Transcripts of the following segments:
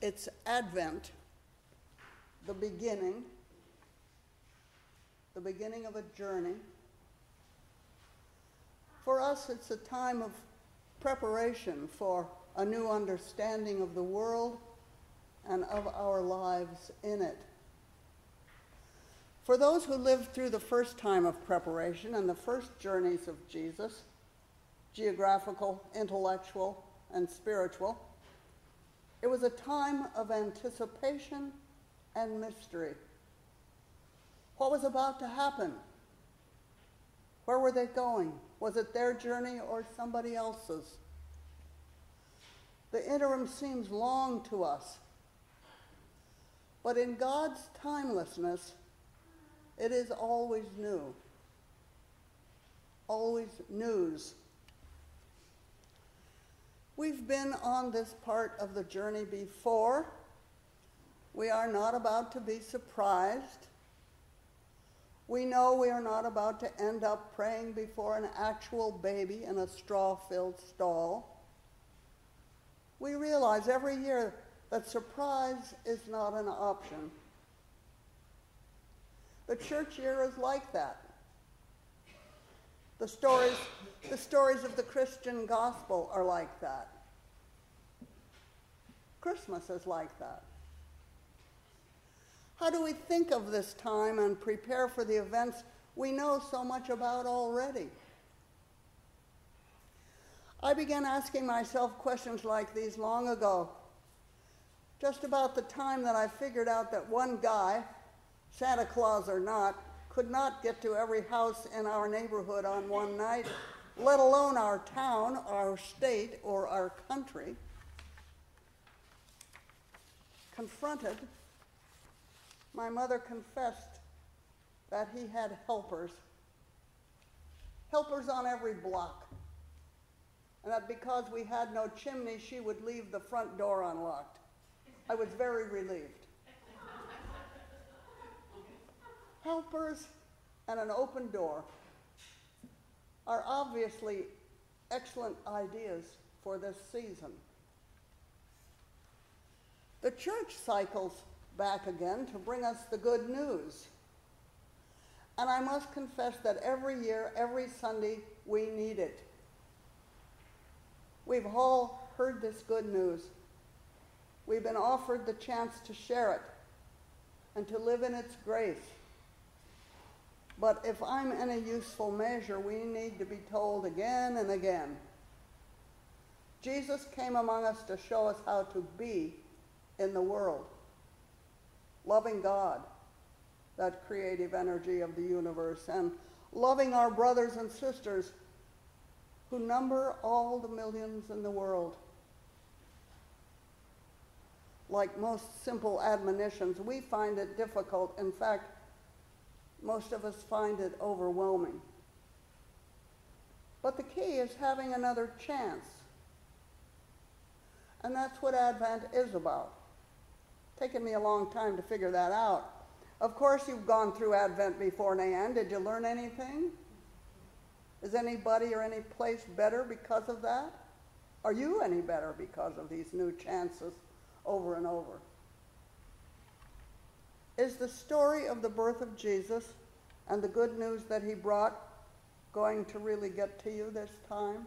It's Advent, the beginning of a journey. For us, it's a time of preparation for a new understanding of the world and of our lives in it. For those who lived through the first time of preparation and the first journeys of Jesus, geographical, intellectual, and spiritual, it was a time of anticipation and mystery. What was about to happen? Where were they going? Was it their journey or somebody else's? The interim seems long to us, but in God's timelessness, it is always new, always news. We've been on this part of the journey before. We are not about to be surprised. We know we are not about to end up praying before an actual baby in a straw-filled stall. We realize every year that surprise is not an option. The church year is like that. The stories of the Christian gospel are like that. Christmas is like that. How do we think of this time and prepare for the events we know so much about already? I began asking myself questions like these long ago, just about the time that I figured out that one guy, Santa Claus or not, could not get to every house in our neighborhood on one night, let alone our town, our state, or our country. Confronted, my mother confessed that he had helpers on every block, and that because we had no chimney, she would leave the front door unlocked. I was very relieved. Helpers and an open door are obviously excellent ideas for this season. The church cycles back again to bring us the good news. And I must confess that every year, every Sunday, we need it. We've all heard this good news. We've been offered the chance to share it and to live in its grace. But if I'm in a useful measure, we need to be told again and again. Jesus came among us to show us how to be in the world, loving God, that creative energy of the universe, and loving our brothers and sisters who number all the millions in the world. Like most simple admonitions, we find it difficult. In fact, most of us find it overwhelming. But the key is having another chance. And that's what Advent is about. Taken me a long time to figure that out. Of course, you've gone through Advent before, Nan. Did you learn anything? Is anybody or any place better because of that? Are you any better because of these new chances over and over? Is the story of the birth of Jesus and the good news that he brought going to really get to you this time?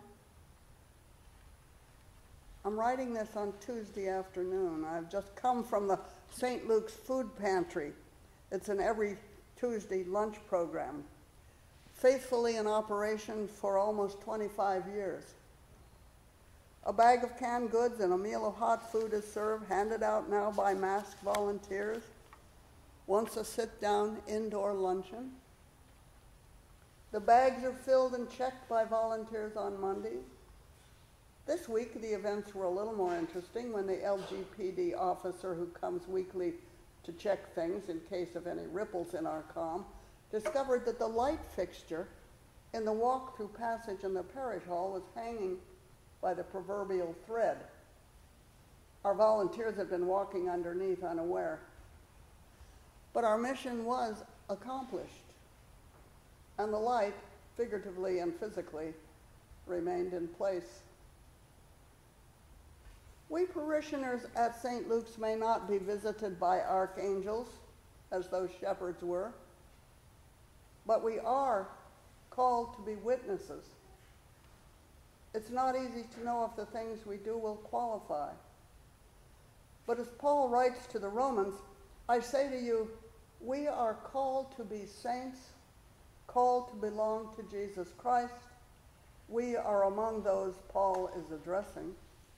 I'm writing this on Tuesday afternoon. I've just come from the St. Luke's Food Pantry. It's an every Tuesday lunch program, faithfully in operation for almost 25 years. A bag of canned goods and a meal of hot food is served, handed out now by masked volunteers. Once a sit-down indoor luncheon. The bags are filled and checked by volunteers on Mondays. This week, the events were a little more interesting when the LGPD officer who comes weekly to check things in case of any ripples in our comm discovered that the light fixture in the walk-through passage in the parish hall was hanging by the proverbial thread. Our volunteers had been walking underneath unaware. But our mission was accomplished, and the light, figuratively and physically, remained in place. We parishioners at St. Luke's may not be visited by archangels, as those shepherds were, but we are called to be witnesses. It's not easy to know if the things we do will qualify. But as Paul writes to the Romans, I say to you, we are called to be saints, called to belong to Jesus Christ. We are among those Paul is addressing.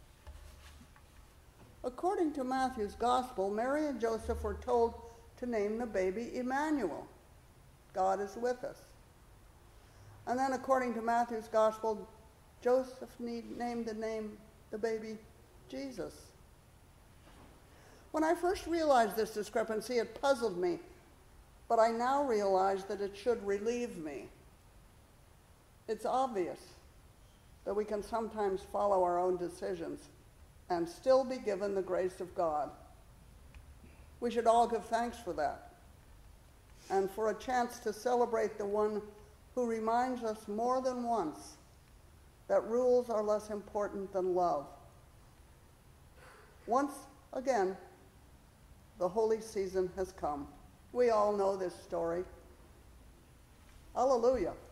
According to Matthew's Gospel, Mary and Joseph were told to name the baby Emmanuel. God is with us. And then according to Matthew's Gospel, Joseph named the baby Jesus. When I first realized this discrepancy, it puzzled me, but I now realize that it should relieve me. It's obvious that we can sometimes follow our own decisions and still be given the grace of God. We should all give thanks for that, and for a chance to celebrate the one who reminds us more than once that rules are less important than love. Once again, the holy season has come. We all know this story. Hallelujah.